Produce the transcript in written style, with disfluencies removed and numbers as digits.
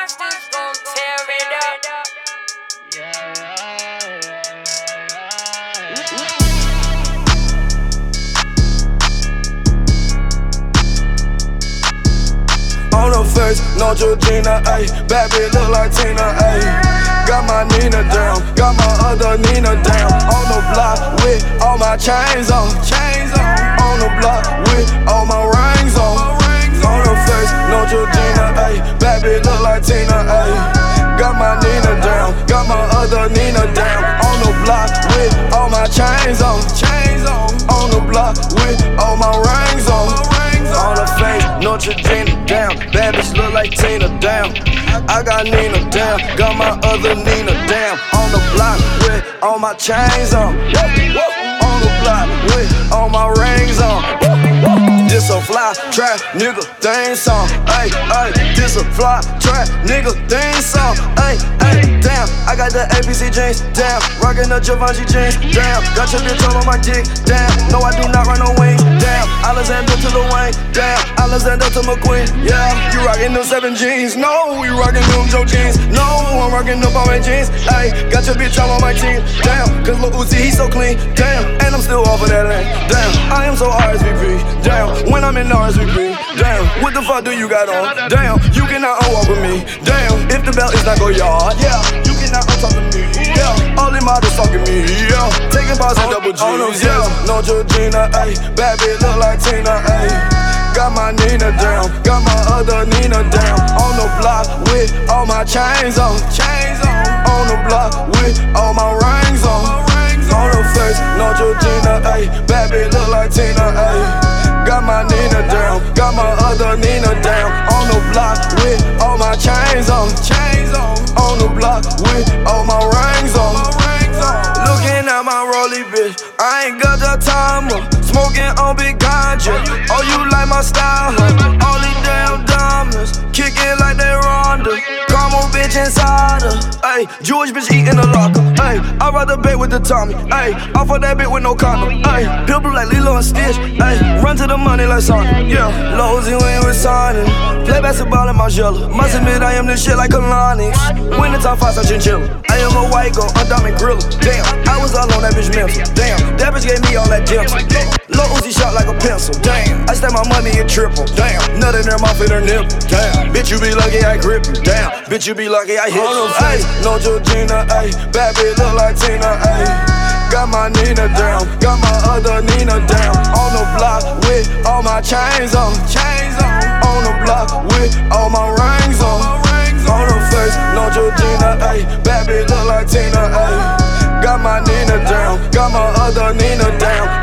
monsters gon' tear it up. On her face, no Georgina, ayy. Bad bitch look like Tina, ayy. Got my Nina down, got my other Nina down. On the block with all my chains on. On the block with all my rings on. On her face, no Georgina, ayy. Bad bitch look like Tina, ayy. Got my Nina down, got my other Nina down. On the block with all my chains on. On the block with all my rings on. On her face, no Georgina down. Bad bitch look like Tina down. I got Nina down, got my other Nina down. On the block with all my chains on. On the block with all my rings on. This a fly trap nigga thing song. Ay, ay, this a fly trap nigga thing song. Ay, ay, damn, I got the ABC jeans, damn. Rockin' the Givenchy jeans, damn. Got your bitch all on my dick, damn. No, I do not run no wings, damn. Alexander to Lil Wayne, damn. Alexander to McQueen, yeah. You rockin' them 7 jeans, no. We rockin' them Joe jeans, no. I'm rockin' them Balmain jeans, ay. Got your bitch all on my team, damn. Cause Lil Uzi, he so clean, damn. And I'm still off of that lane, damn. I am so RSVP, damn. When I'm in RSVP, damn. What the fuck do you got on? Damn, you cannot unwalk with me. Damn, if the belt is not go yard, yeah. You cannot untalk to me, yeah. All them models fucking me, yeah. Taking bars and double G's, yeah. No Georgina, ayy. Bad bitch look like Tina, ayy. Got my Nina down, got my other Nina down. On the block with all my chains on. On the block with all my rings on. On her face, no Georgina, ayy. Bad bitch look like Tina, ayy. Got my Nina down, got my other Nina down. On the block with all my chains on. On the block with all my rings on. Looking at my rollie, bitch, I ain't got the timer. Smoking on big ganja. Oh, you like my style, huh? All these damn diamonds, kicking like they Ronda. Come on, bitch, inside her. Ayy, Jewish bitch eating the locker. Ayy, I'd rather bet with the Tommy. Ayy, I fuck that bitch with no condom. Ayy, pill blue like Lilo and Stitch. Ayy, run to the money like Sonic. Yeah, Lowe's when with signing. Play basketball in my jello. Must admit I am this shit like Kalani. Win the top 5 chinchilla. I am a white girl, a diamond griller. Damn, I was all on that bitch mental. Damn, that bitch gave me all that gentle. Lil Uzi shot like a pencil. Damn, I stack my money in triple. Damn, nut in her mouth in her nipple. Damn, bitch you be lucky I grip you. Damn, bitch you be lucky I hit you. Ayy, no Georgina, ayy. Bad bitch look like Tina, ayy. Got my Nina down, got my other Nina down. On the block with all my chains on. On the block with all my rings on. On her face, no Georgina, ayy. Bad bitch look like Tina, ayy. Got my Nina down, got my other Nina down.